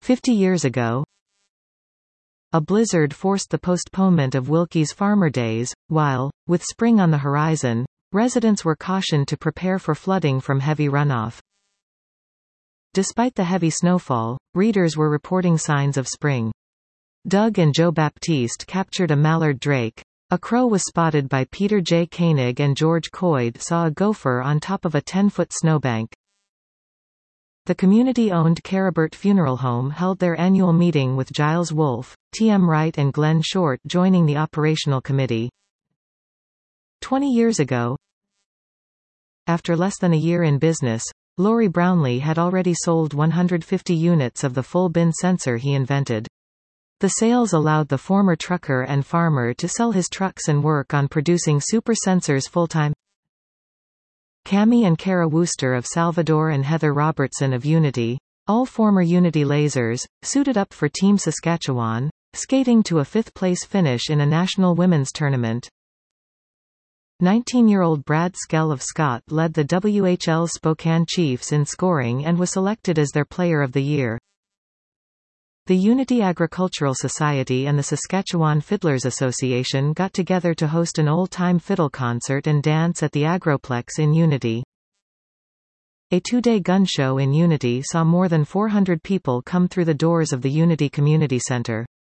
50 years ago, a blizzard forced the postponement of Wilkie's Farmer Days, while, with spring on the horizon, residents were cautioned to prepare for flooding from heavy runoff. Despite the heavy snowfall, readers were reporting signs of spring. Doug and Joe Baptiste captured a mallard drake. A crow was spotted by Peter J. Koenig, and George Coyd saw a gopher on top of a 10-foot snowbank. The community-owned Caribert Funeral Home held their annual meeting with Giles Wolfe, T.M. Wright and Glenn Short joining the operational committee. 20 years ago, after less than a year in business, Laurie Brownlee had already sold 150 units of the full-bin sensor he invented. The sales allowed the former trucker and farmer to sell his trucks and work on producing super sensors full-time. Cammie and Kara Wooster of Salvador and Heather Robertson of Unity, all former Unity lasers, suited up for Team Saskatchewan, skating to a fifth-place finish in a national women's tournament. 19-year-old Brad Skell of Scott led the WHL Spokane Chiefs in scoring and was selected as their Player of the Year. The Unity Agricultural Society and the Saskatchewan Fiddlers Association got together to host an old-time fiddle concert and dance at the Agroplex in Unity. A two-day gun show in Unity saw more than 400 people come through the doors of the Unity Community Center.